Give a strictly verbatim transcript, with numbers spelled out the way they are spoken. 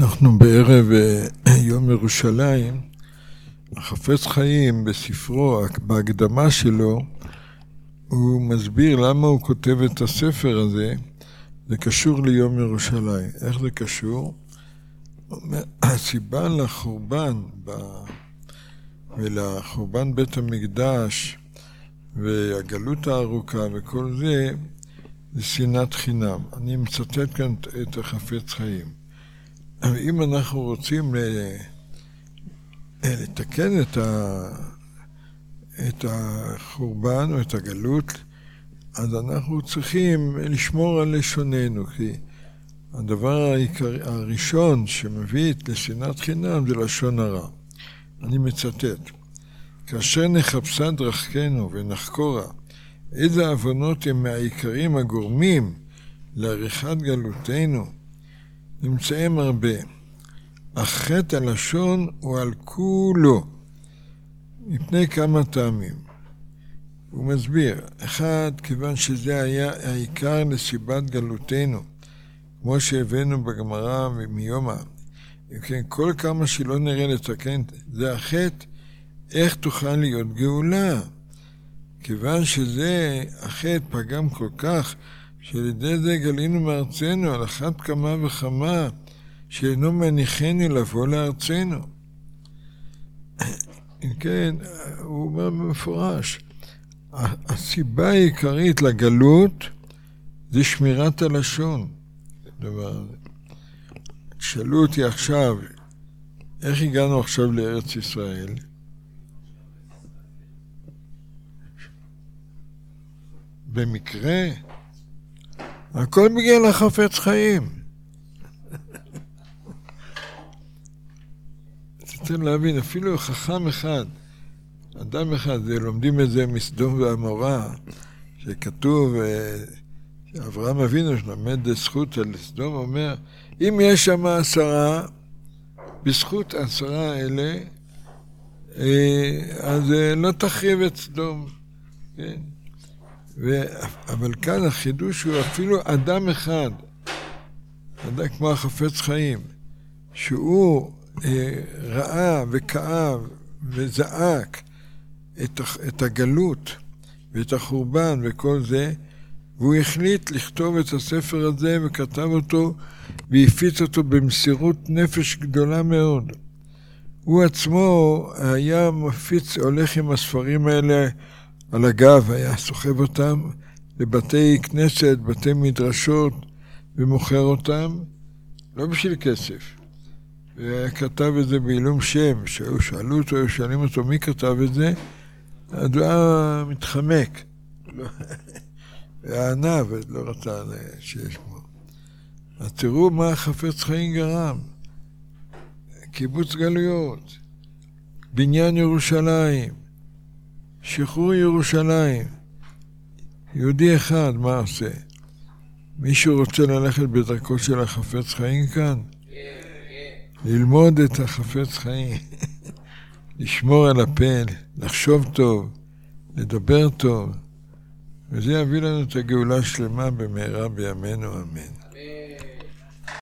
אנחנו בערב יום ירושלים. החפץ חיים בספרו, בהקדמה שלו, הוא מסביר למה הוא כותב את הספר הזה. זה קשור ליום ירושלים. איך זה קשור? הסיבה לחורבן ולחורבן בית המקדש והגלות הארוכה וכל זה, זה שנאת חינם. אני מצטט כאן את החפץ חיים. אם אנחנו רוצים לתקן את, ה... את החורבן או את הגלות, אז אנחנו צריכים לשמור על לשוננו, כי הדבר העיקר... הראשון שמביא לשנאת חינם זה לשון הרע. אני מצטט: כאשר נחפשה דרכנו ונחקורה איזה עוונות הם מהעיקרים הגורמים לעריכת גלותנו, נמצאים הרבה. אך חטא הלשון הוא על כולו, מפני כמה טעמים. הוא מסביר: אחד, כיוון שזה היה העיקר לסיבת גלותנו, כמו שהבאנו בגמרא מיומא, כן, כל כמה שלא נראה לתקן זה החטא, איך תוכל להיות גאולה? כיוון שזה החטא פגם כל כך, שלידי זה גלינו מארצנו, על אחת כמה וכמה, שאינו מניחני לבוא לארצנו. כן, הוא אומר במפורש, הסיבה העיקרית לגלות זה שמירת הלשון. דבר, שאלו אותי עכשיו, איך הגענו עכשיו לארץ ישראל? במקרה? הכל בגלל החפץ חיים. צריך להבין, אפילו חכם אחד, אדם אחד, זה לומדים את זה מסדום ועמורה, שכתוב, אברהם אבינו שלמד זכות על סדום, אומר, אם יש שם עשרה, בזכות עשרה האלה, אז לא תחריב את סדום. כן? ו... אבל כאן החידוש הוא אפילו אדם אחד, אדם כמו החפץ חיים, שהוא אה, ראה וכאב וזעק את, את הגלות ואת החורבן וכל זה, והוא החליט לכתוב את הספר הזה וכתב אותו והפיץ אותו במסירות נפש גדולה מאוד. הוא עצמו היה מפיץ, הולך עם הספרים האלה על הגב, היה סוחב אותם לבתי כנסת, בתי מדרשות, ומוכר אותם, לא בשביל כסף. וכתב את זה בעילום שם, שהיו שאלו אותו, היו שואלים אותו מי כתב את זה, אז הוא היה מתחמק. והענה, ולא רצה שיש בו. אז תראו מה החפץ חיים גרם. קיבוץ גלויות, בניין ירושלים, שחרור ירושלים. יהודי אחד, מה עושה? מישהו רוצה ללכת בדרכו של החפץ חיים כאן? ללמוד את החפץ חיים. לשמור על הפה, לחשוב טוב, לדבר טוב. וזה יביא לנו את הגאולה שלמה במהרה בימינו, אמן.